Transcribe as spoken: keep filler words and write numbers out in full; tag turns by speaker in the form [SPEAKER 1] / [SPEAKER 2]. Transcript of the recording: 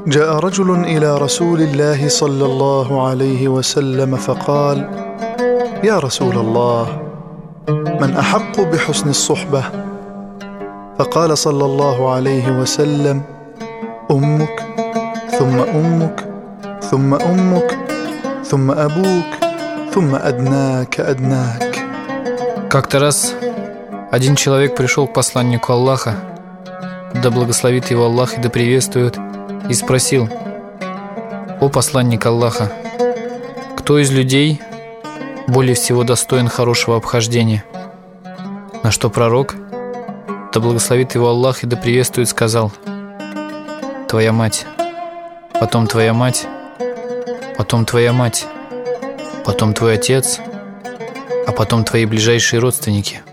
[SPEAKER 1] جاء رجل إلى رسول الله صلى الله عليه وسلم فقال: يا رسول الله، من أحق بحسن الصحبة؟ فقال صلى الله عليه وسلم: أمك، ثم أمك، ثم أمك، ثم أبوك، ثم أدناك أدناك.
[SPEAKER 2] Как-то раз один человек пришел к посланнику Аллаха, да благословит его Аллах и да приветствует, и спросил: «О посланник Аллаха, кто из людей более всего достоин хорошего обхождения?» На что пророк, да благословит его Аллах и да приветствует, сказал: «Твоя мать, потом твоя мать, потом твоя мать, потом твой отец, а потом твои ближайшие родственники».